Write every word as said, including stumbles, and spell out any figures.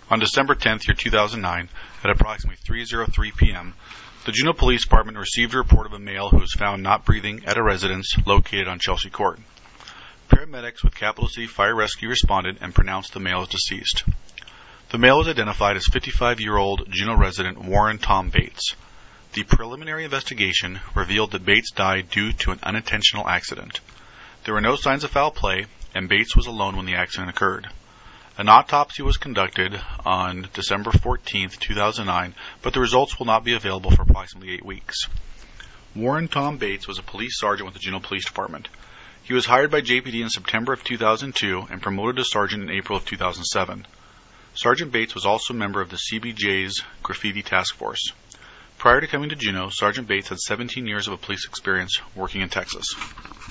On December tenth, two thousand nine, at approximately three oh three p.m., the Juneau Police Department received a report of a male who was found not breathing at a residence located on Chelsea Court. Paramedics with Capital City Fire Rescue responded and pronounced the male as deceased. The male was identified as fifty-five-year-old Juneau resident Warren Tom Bates. The preliminary investigation revealed that Bates died due to an unintentional accident. There were no signs of foul play, and Bates was alone when the accident occurred. An autopsy was conducted on December fourteenth, two thousand nine, but the results will not be available for approximately eight weeks. Warren Tom Bates was a police sergeant with the Juneau Police Department. He was hired by J P D in September of two thousand two and promoted to sergeant in April of two thousand seven. Sergeant Bates was also a member of the C B J's Graffiti Task Force. Prior to coming to Juneau, Sergeant Bates had seventeen years of police experience working in Texas.